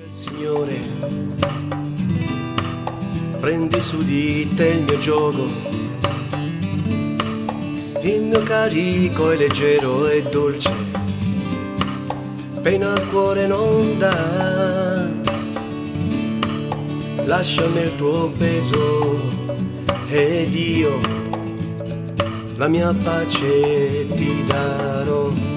Signore, prendi su di te il mio gioco, il mio carico è leggero e dolce, pena al cuore non dà, lasciami il tuo peso ed io la mia pace ti darò.